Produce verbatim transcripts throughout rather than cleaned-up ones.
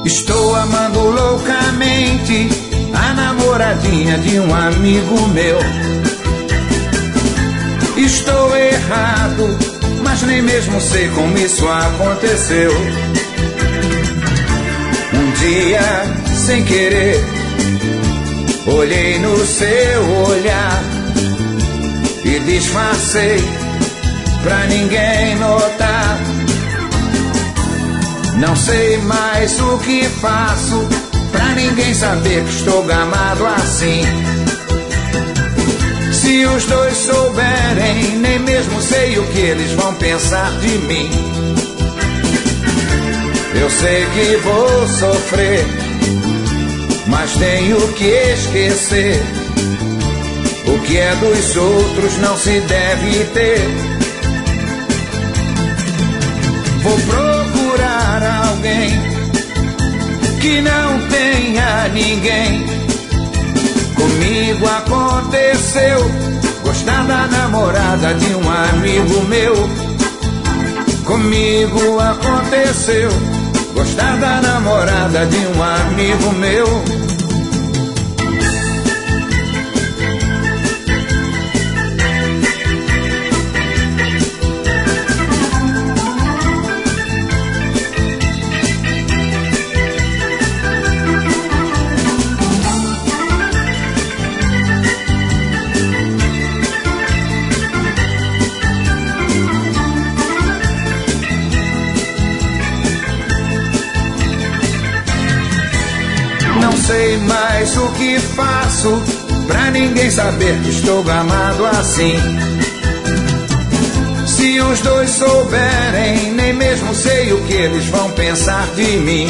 Estou amando loucamente a namoradinha de um amigo meu. Estou errado, mas nem mesmo sei como isso aconteceu. Um dia, sem querer, olhei no seu olhar e disfarcei pra ninguém notar. Não sei mais o que faço pra ninguém saber que estou gamado assim. Se os dois souberem, nem mesmo sei o que eles vão pensar de mim. Eu sei que vou sofrer, mas tenho que esquecer. O que é dos outros não se deve ter. Vou procurar alguém que não tenha ninguém. Comigo aconteceu gostar da namorada de um amigo meu. Comigo aconteceu gostar da namorada de um amigo meu. Não sei mais o que faço pra ninguém saber que estou gamado assim. Se os dois souberem, nem mesmo sei o que eles vão pensar de mim.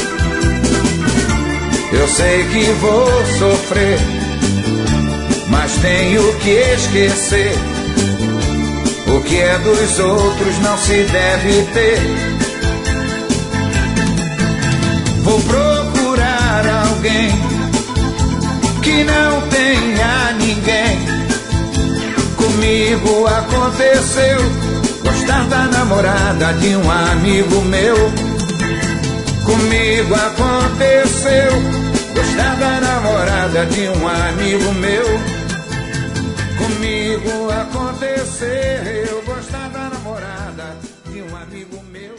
Eu sei que vou sofrer, mas tenho que esquecer. O que é dos outros não se deve ter. Vou procurar alguém que não tenha ninguém. Comigo aconteceu gostar da namorada de um amigo meu. Comigo aconteceu gostar da namorada de um amigo meu. Comigo aconteceu gostar da namorada de um amigo meu.